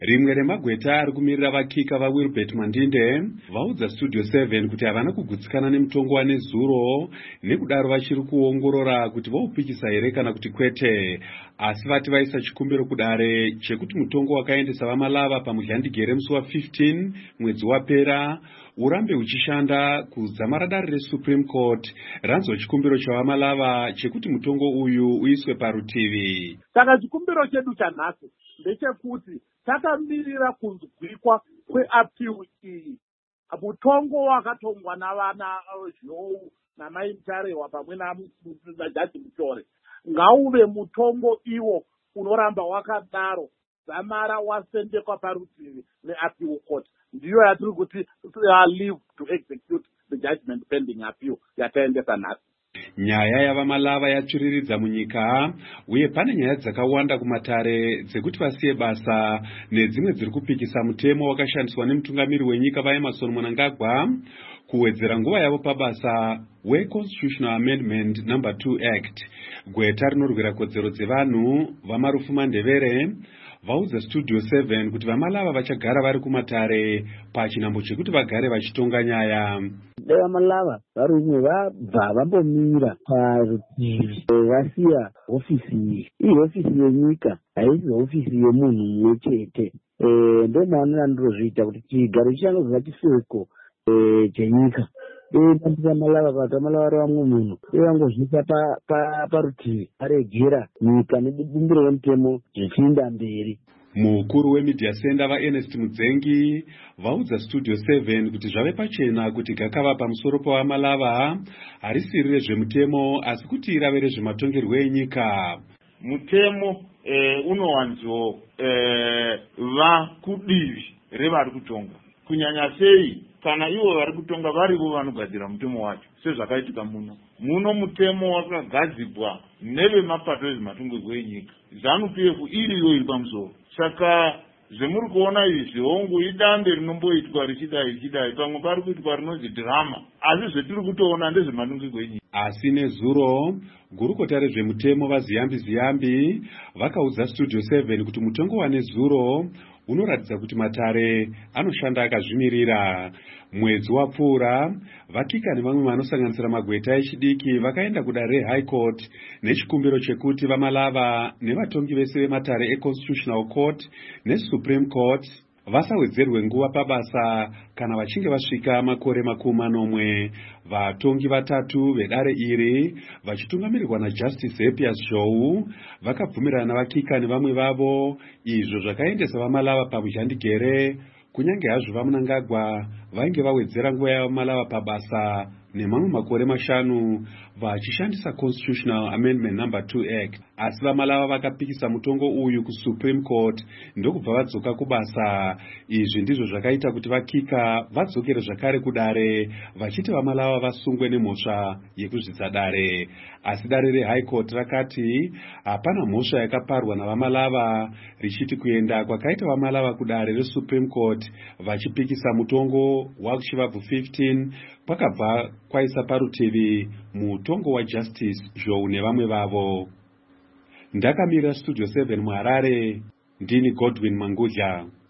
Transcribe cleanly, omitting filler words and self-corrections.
Rimwe remagweta ari kumirira vakika vaWilbert Mandinde vaudza Studio 7 kuti havana kugutsikana nemutongo waNezuro, nekudaro vachiri kuongorora kuti vaupikisa here kana kuti kwete, asi vati vaisa chikumbiro kudare chekuti mutongo wakaendesa vaMalava pamuZhandigere musi wa15 mwedzi wapera urambe uchishanda kudzamara dare reSupreme Court ranzwa chikumbiro chavaMalava chekuti mutongo uyu uiswe parutivi. Saka chikumbiro chedu chanhasi ndechekuti takamirira kunzwikwa kweappeal iyi. Mutongo wakatongwa navana Zhou namaitarewa pamwe naJaji Mutore ngauve mutongo iwo unoramba wakadaro dzamara wasendekwa parutivi neappeal court. Ndiyo yatiri kuti leave to execute the judgment pending appeal yataendesa nhasi. Nyaya yavaMalava yatsviriridza munyika, uye pane nyaya dzakawanda kumatare dzekuti vasiye basa nedzimwe dziri kupikisa mutemo wakashandiswa nemutungamiri wenyika vaEmmerson Mnangagwa kuwedzera nguva yavo pabasa weConstitutional Amendment No. 2 Act. Gweta rinorwira kodzero dzevanhu vaMarufu Mandevere vaudza Studio 7 kuti vaMalava vachagara vari kumatare pachinhambo chekuti vagare vachitonga nyaya. VaMalava varume vabva vambomira parutivi vasiya hofisi iyi. Iyi hofisi yenyika haisi hofisi yemunhu mumwe chete. Ndomaana ndozviita kuti chigaro chichanogara chiseko chenyika. VaMalava vaMalava vari vamwe munhu vangozviita parutivi varegera nyika nebumbiro remutemo zvichienda mberi. Mukuru weMedia Center vaErnest Mudzengi vaudza Studio 7 kuti zvave pachena kuti gakava pamusoro pavaMalava harisiri rezvemutemo asi kuti irave rezvematongerwo enyika. Mutemo unowanzo va kudivi revari kutonga, kunyanya sei kana ivo vari kutonga varivo vanogadzira mutemo wacho. Sezvakaitika muno mutemo wakagadzirwa nevemapato ezvematongerwo enyika, ZANU-PF iriyo iri pamusoro. Saka zvemuri kuona izvi hongu idambe rinomboitwa richidai pamwe pari kuitwa rinonzi drama, asi zvetiri kutoona ndezvematongerwo enyika. Asi nezuro gurukota rezvemutemo vaZiyambi vakaudza Studio 7 kuti mutongo waNezuro unoratidza kuti matare anoshanda akazvimirira. Mwedzi wapfuura vakika nevamwe vanosanganisira magweta echidiki vakaenda kudare reHigh Court nechikumbiro chekuti vaMalava nevatongi vese vematare eConstitutional Court neSupreme Court vasawedzerwe nguva pabasa kana vachinge vasvika makore 40. Vatongi vatatu vedare iri vachitungamirirwa naJustice Happius Zhou vakabvumirana navakika nevamwe vavo, izvo zvakaendesa vaMalava pamuZhandigere, kunyange hazvo vaMnangagwa vainge vawedzera nguva yavaMalava pabasa nemamwe makore 5 vachishandisa Constitutional Amendment No. 2 Act. Asi vaMalava vakapikisa mutongo uyu kuSupreme Court ndokubva vadzoka kubasa. Izvi ndizvo zvakaita kuti vakika vadzokere zvakare kudare vachiti vaMalava vasungwe nemhosva yekuzvidza dare. Asi dare reHigh Court rakati hapana mhosva yakaparwa navaMalava, richiti kuenda kwakaita vaMalava kudare reSupreme Court vachipikisa mutongo wachivabvu 15 kwakabva kwaisa parutivi mutongo waJustice Zhou nevamwe vavo. Ndakamirira Studio 7 muHarare, ndini Godwin Mangudya.